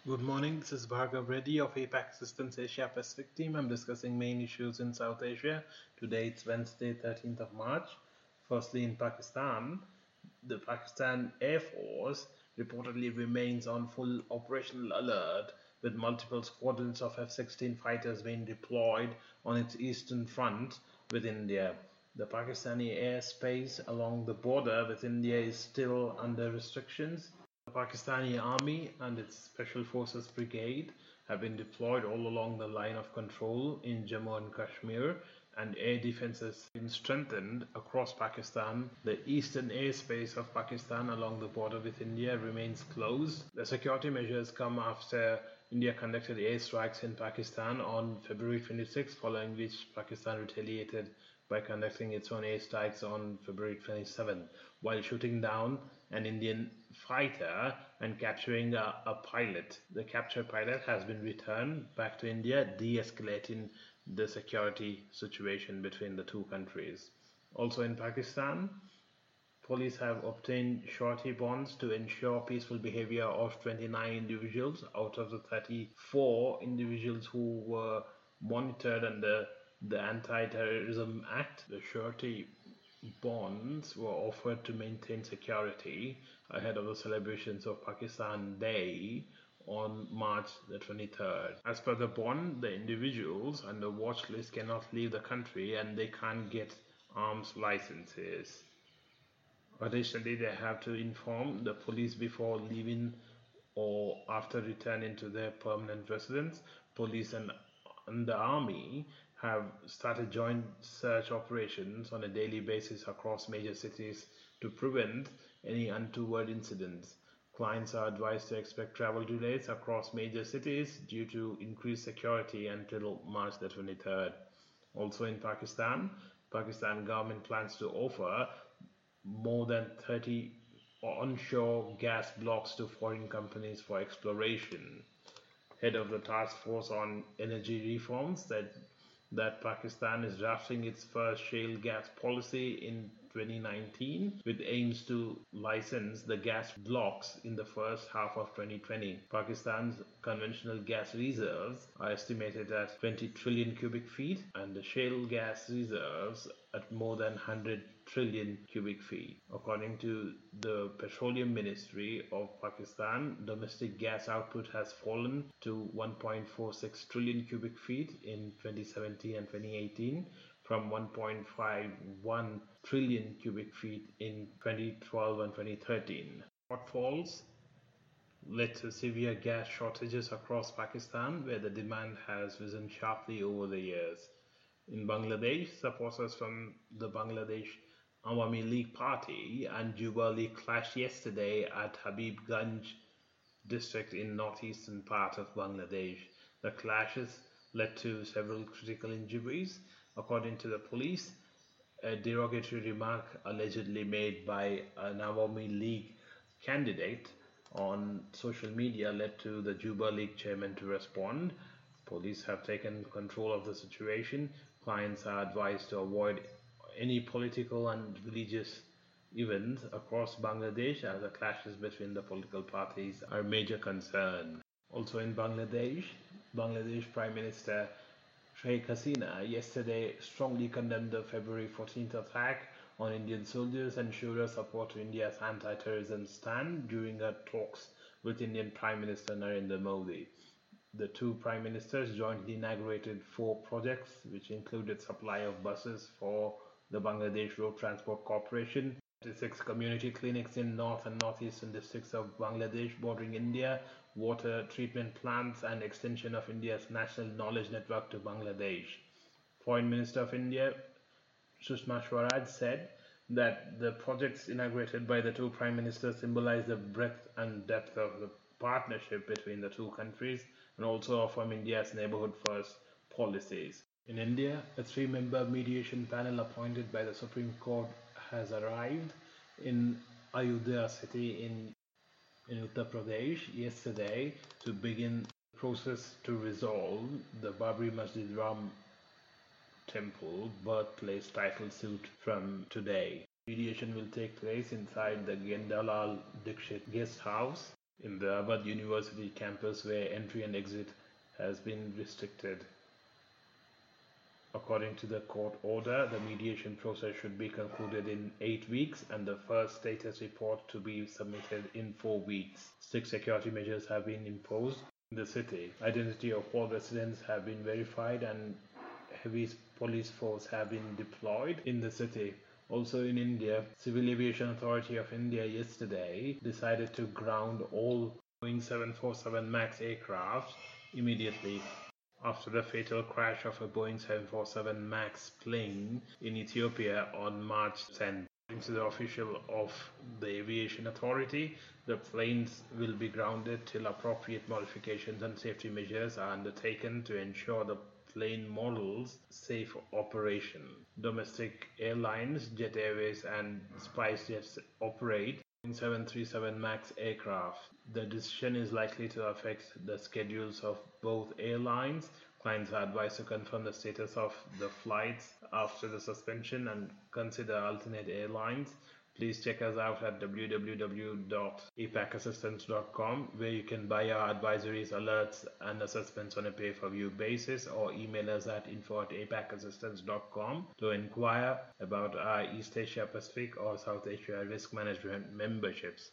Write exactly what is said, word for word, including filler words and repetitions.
Good morning, this is Bhargav Reddy of APAC Assistance Asia Pacific team. I'm discussing main issues in South Asia. Today it's Wednesday, thirteenth of March. Firstly, in Pakistan, the Pakistan Air Force reportedly remains on full operational alert with multiple squadrons of F sixteen fighters being deployed on its eastern front with India. The Pakistani airspace along the border with India is still under restrictions. The Pakistani Army and its Special Forces Brigade have been deployed all along the line of control in Jammu and Kashmir, and air defenses have been strengthened across Pakistan. The eastern airspace of Pakistan along the border with India remains closed. The security measures come after India conducted airstrikes in Pakistan on February twenty-sixth, following which Pakistan retaliated by conducting its own airstrikes on February twenty-seventh, while shooting down an Indian fighter and capturing a, a pilot. The captured pilot has been returned back to India, de-escalating the security situation between the two countries. Also in Pakistan, police have obtained surety bonds to ensure peaceful behavior of twenty-nine individuals out of the thirty-four individuals who were monitored under the Anti-Terrorism Act. The surety bonds were offered to maintain security ahead of the celebrations of Pakistan Day on March the twenty-third. As per the bond, the individuals under watch list cannot leave the country and they can't get arms licenses. Additionally, they have to inform the police before leaving or after returning to their permanent residence. Police and, and the army have started joint search operations on a daily basis across major cities to prevent any untoward incidents. Clients are advised to expect travel delays across major cities due to increased security until March the twenty-third. Also in Pakistan, Pakistan government plans to offer more than thirty onshore gas blocks to foreign companies for exploration. Head of the task force on energy reforms said that Pakistan is drafting its first shale gas policy in twenty nineteen with aims to license the gas blocks in the first half of twenty twenty. Pakistan's conventional gas reserves are estimated at twenty trillion cubic feet and the shale gas reserves at more than one hundred trillion cubic feet. According to the Petroleum Ministry of Pakistan, domestic gas output has fallen to one point four six trillion cubic feet in twenty seventeen and twenty eighteen from one point five one trillion cubic feet in twenty twelve and twenty thirteen. Shortfalls led to severe gas shortages across Pakistan, where the demand has risen sharply over the years. In Bangladesh, supporters from the Bangladesh Awami League Party and Juba League clashed yesterday at Habibganj district in northeastern part of Bangladesh. The clashes led to several critical injuries. According to the police, a derogatory remark allegedly made by an Awami League candidate on social media led to the Juba League chairman to respond. Police have taken control of the situation. Clients are advised to avoid any political and religious events across Bangladesh as the clashes between the political parties are a major concern. Also in Bangladesh, Bangladesh Prime Minister Sheikh Hasina yesterday strongly condemned the February fourteenth attack on Indian soldiers and showed her support to India's anti-terrorism stand during her talks with Indian Prime Minister Narendra Modi. The two prime ministers jointly inaugurated four projects, which included supply of buses for the Bangladesh Road Transport Corporation, thirty-six community clinics in north and northeastern districts of Bangladesh bordering India, water treatment plants, and extension of India's national knowledge network to Bangladesh. Foreign Minister of India Sushma Swaraj said that the projects inaugurated by the two prime ministers symbolize the breadth and depth of the partnership between the two countries and also affirm India's neighborhood first policies. In India, a three member mediation panel appointed by the Supreme Court has arrived in Ayodhya city in, in Uttar Pradesh yesterday to begin the process to resolve the Babri Masjid Ram Temple birthplace title suit from today. Mediation will take place inside the Gendalal Dixit guest house in the Awadh University campus where entry and exit has been restricted. According to the court order, the mediation process should be concluded in eight weeks and the first status report to be submitted in four weeks. Strict security measures have been imposed in the city. Identity of all residents have been verified and heavy police force have been deployed in the city. Also in India, Civil Aviation Authority of India yesterday decided to ground all Boeing seven forty-seven MAX aircraft immediately after the fatal crash of a Boeing seven forty-seven MAX plane in Ethiopia on March tenth. According to the official of the Aviation Authority, the planes will be grounded till appropriate modifications and safety measures are undertaken to ensure the plane model's safe operation. Domestic airlines, Jet Airways and SpiceJet operate Boeing seven thirty-seven MAX aircraft. The decision is likely to affect the schedules of both airlines. Clients are advised to confirm the status of the flights after the suspension and consider alternate airlines. Please check us out at w w w dot a pac assistance dot com where you can buy our advisories, alerts and assessments on a pay-per-view basis, or email us at info at a pac assistance dot com to inquire about our East Asia Pacific or South Asia risk management memberships.